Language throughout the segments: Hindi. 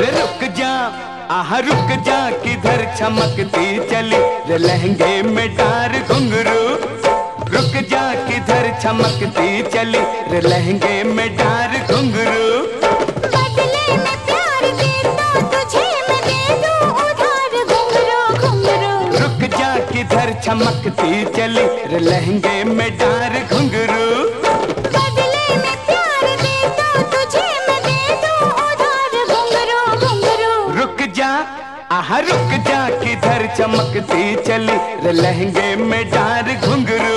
अरे रुक जा, आहा रुक जा, किधर चमकती चली रे लहंगे में डार घुंघरू। रुक जा, किधर चमकती चली रे लहंगे में डार घुंघरू। बदले में प्यार दे तो तुझे मैं दे दूं उधार घुंघरू घुंघरू। रुक जा, किधर चमकती चली रे लहंगे में डार घुंघरू। बदले में प्यार दे तो तुझे मैं दे दूं उधार घुंघरू घुंघरू। रुक जा, आहा रुक जा, किधर चमकती चली रे लहंगे में डार घुंघरू।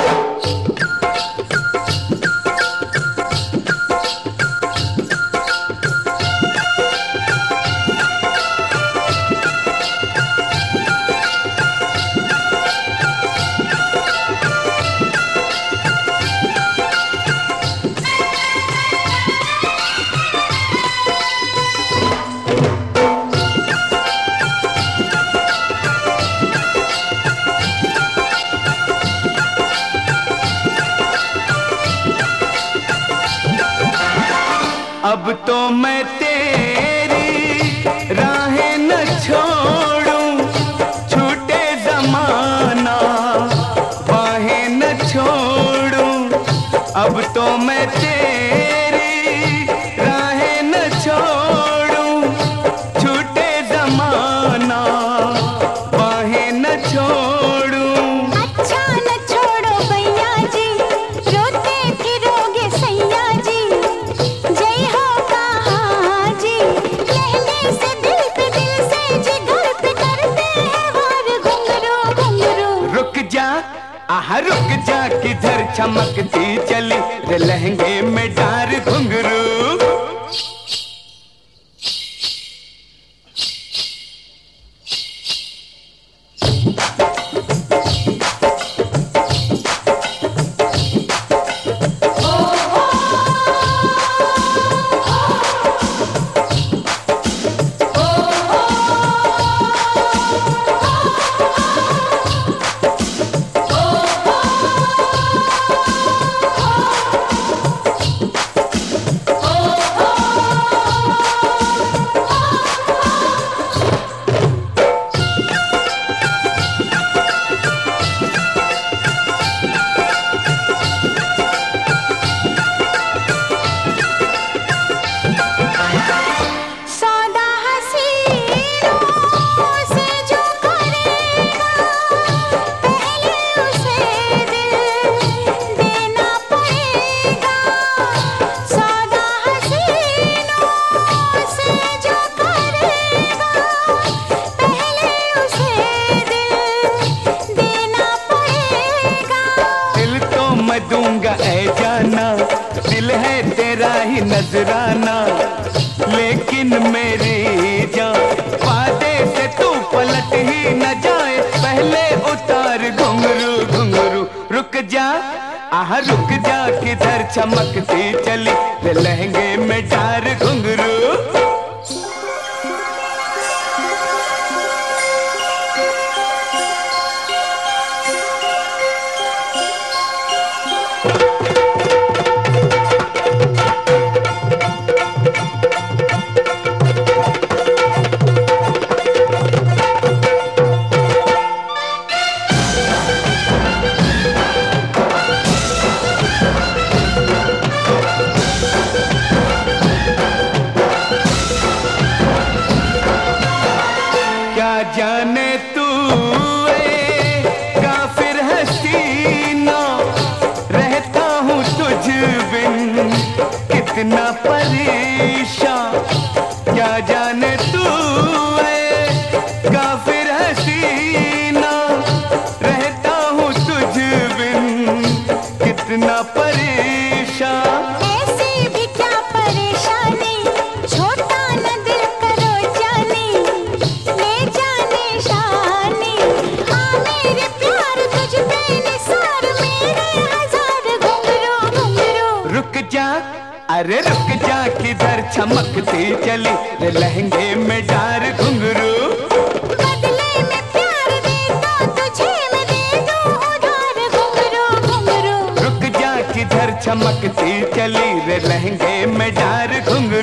अब तो मैं तेरी राहें न छोड़ूं, छूटे जमाना बाहें न छोड़ूं। अब तो मैं तेरी राहें न छोड़ूं, छूटे जमाना बाहें न छोड़ूं। अच्छा न छोड़ो भैया जी, रोते फिरोगे सैया जी। जय हो कहाँ जी, लहंगे से दिल पे दिल से जिगर पे करते हैं वार घुंघरू घुंघरू। रुक जा, आहा रुक जा, किधर चमकती चली रे लहंगे में डार घुंघरू। दूंगा ऐ जाना, दिल है तेरा ही नजराना। लेकिन मेरी जान वादे से तू पलट ही न जाए, पहले उतार घुंघरू घुंघरू। रुक जा, आहा रुक जा, किधर चमकती चली रे लहंगे में डार घुंघरू। जाने तू काफिर हसीना, रहता हूँ तुझ बिन कितना परेशान। क्या जाने तू काफिर हसीना, रहता हूँ तुझ बिन कितना परेशान। ऐसी भी क्या परेशानी, छोटा न दिल करो जानी, ले जाने शानी। हाँ मेरे प्यार तुझ पे निसार, मेरे हजार घुंघरू घुंघरू। रुक जा, अरे रुक जा, किधर चमकती चली रे लहंगे में डार घुंघरू। बदले में प्यार दे तो तुझे मैं दे दूं उधार घुंघरू घुंघरू। रुक जा, किधर चमकती चली रे लहंगे में डार घुंघरू।